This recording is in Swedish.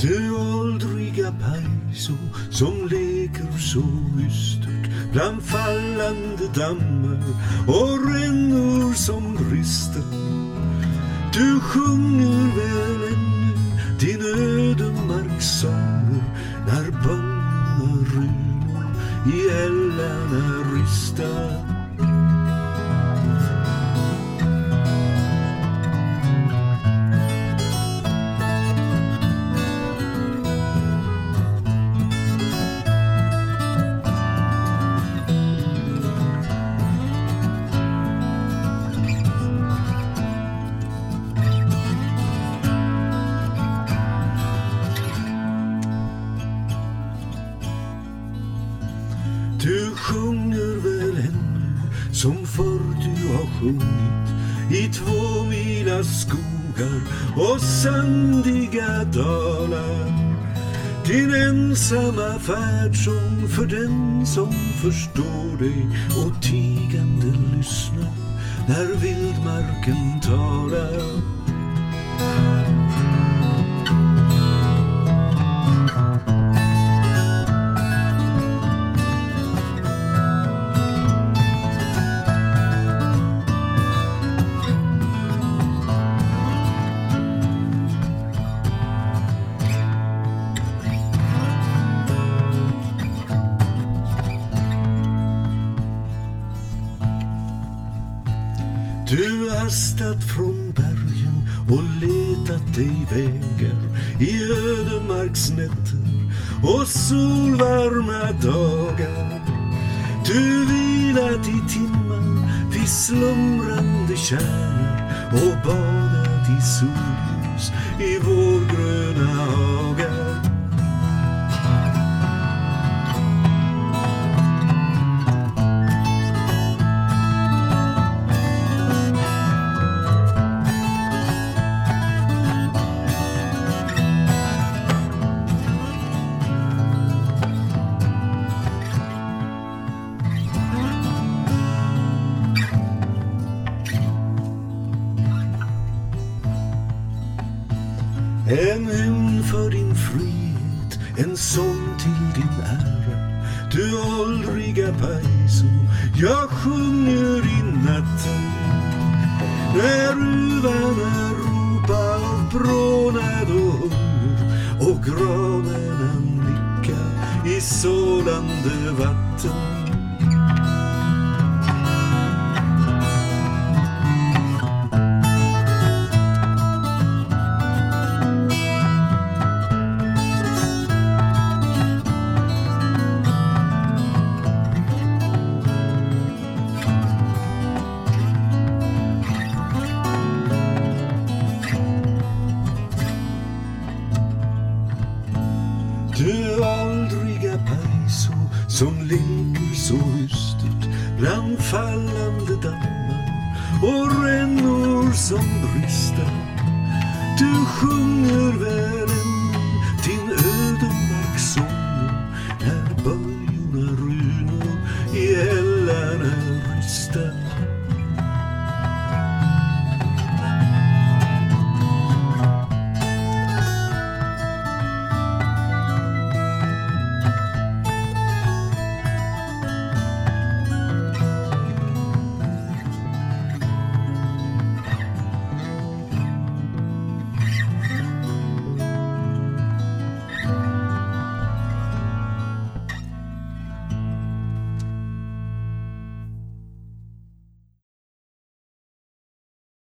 Du åldriga pajso som leker så ystert bland fallande dammar och rännor som brister. Du sjunger väl ännu din ödemarkssånger när böljorna rynor i ällarna ristar. Du sjunger väl ännu som förr du har sjungit i 2 mila skogar och sandiga dalar. Din ensamma färdsång för den som förstår dig och tigande lyssnar när vildmarken talar. Du hastat från bergen och letat dig vägar i ödemarksnätter och solvarma dagar. Du vilat i timmar vid slumrande kärnor och badat i solljus i vårgröna hagar. En hymn för din frihet, en sång till din ära. Du åldriga pajso, jag sjunger i natten. När ruvarna ropar och brånad och hunger och granarna nickar i sålande vatten. Du åldriga pajso som leker så ystert bland fallande dammar och rännor som brister. Du sjunger väl ännu din ödemarkssång när böljorna rynor i ällarna ristar.